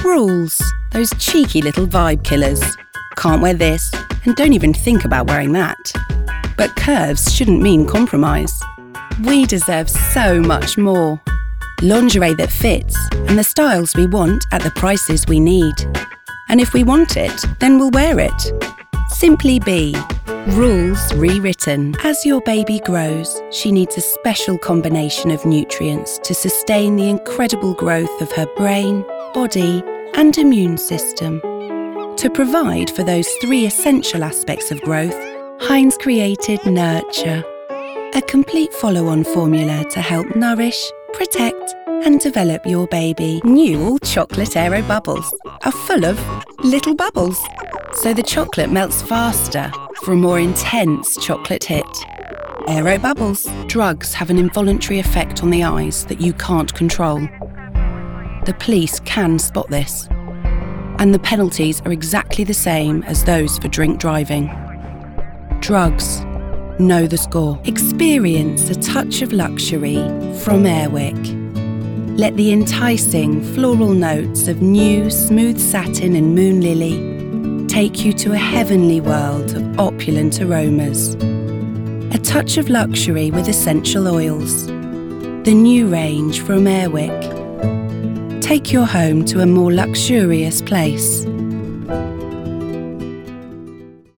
Rules, those cheeky little vibe killers. Can't wear this, and don't even think about wearing that. But curves shouldn't mean compromise. We deserve so much more. Lingerie that fits, and the styles we want at the prices we need. And if we want it, then we'll wear it. Simply Be. Rules rewritten. As your baby grows, she needs a special combination of nutrients to sustain the incredible growth of her brain, body, and immune system. To provide for those 3 essential aspects of growth, Heinz created Nurture, a complete follow-on formula to help nourish, protect, and develop your baby. New all-chocolate Aero Bubbles are full of little bubbles, so the chocolate melts faster for a more intense chocolate hit. Aero Bubbles. Drugs have an involuntary effect on the eyes that you can't control. The police can spot this, and the penalties are exactly the same as those for drink driving. Drugs. Know the score. Experience a touch of luxury from Airwick. Let the enticing floral notes of new smooth satin and moon lily take you to a heavenly world of opulent aromas. A touch of luxury with essential oils. The new range from Airwick. Take your home to a more luxurious place.